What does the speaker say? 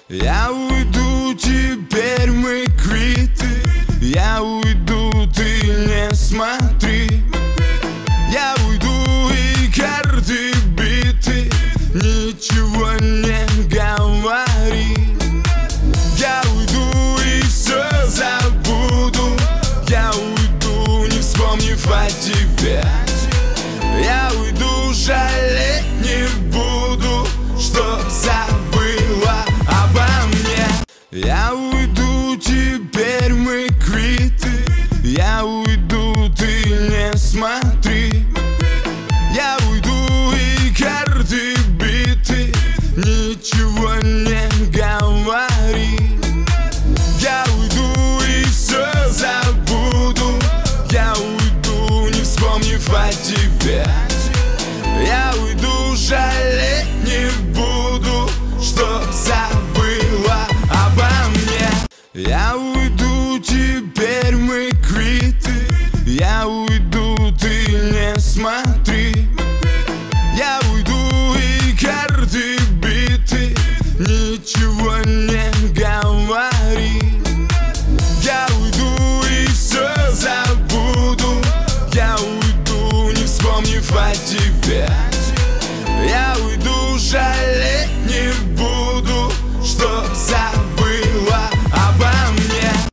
Я уйду, теперь мы квиты. Я уйду, ты не смотри. Я уйду, и карты биты. Ничего не говори. Я уйду, и все забуду. Я уйду, не вспомнив о тебе. Я уйду, жалеть не буду, что забыла обо мне. Я уйду, теперь мы квиты. Я уйду, ты не смотри. Я уйду, и карты биты. Ничего не говори. Я уйду, и все забуду. Я уйду, не вспомнив о тебе. Я уйду, жалеть не буду, что забыла обо мне. Я уйду, теперь мы квиты. Я уйду, ты не смотри. Я уйду, и карты биты. Ничего не говори. Я уйду, и все забуду. Я уйду, не вспомнив о тебе. Я уйду, жаль.